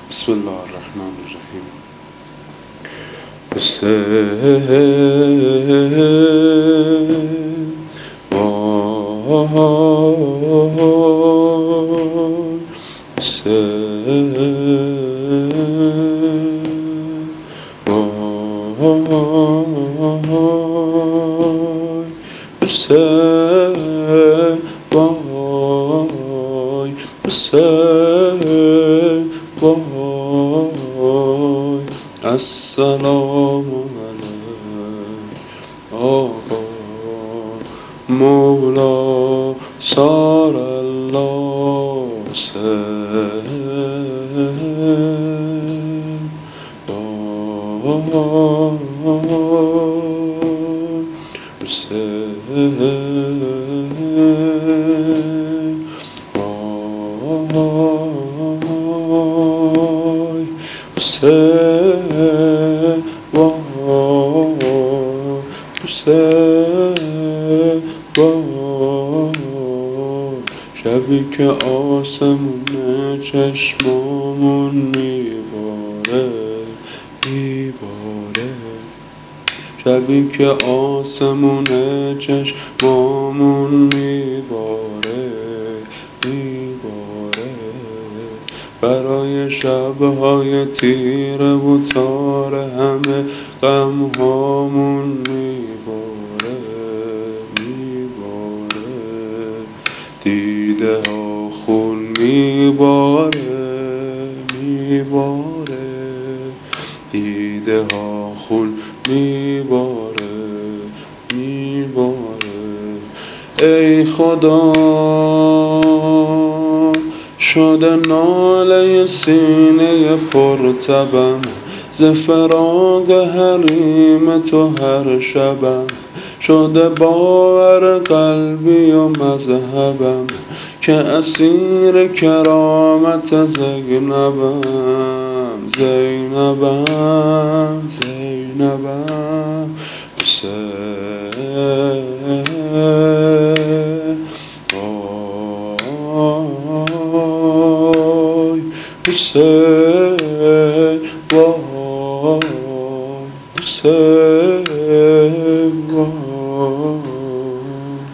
بسم الله الرحمن الرحیم. حسین وای حسین وای حسین وای حسین وای السلام علیک آقا مولا سار الله حسین وای حسین وای حسین وای حسین وای شبی که آسمون چشمامون میباره شبی که آسمون چشمامون میباره برای شبهای تیره و تار همه غمهامون میباره دیده ها خون میباره دیده ها خون میباره ای خدا شده ناله سینه پرتبم ز فراق حریم تو هر شبم شده باور قلبی و مذهبم که اسیر کرامت زینبم حسین وای حسین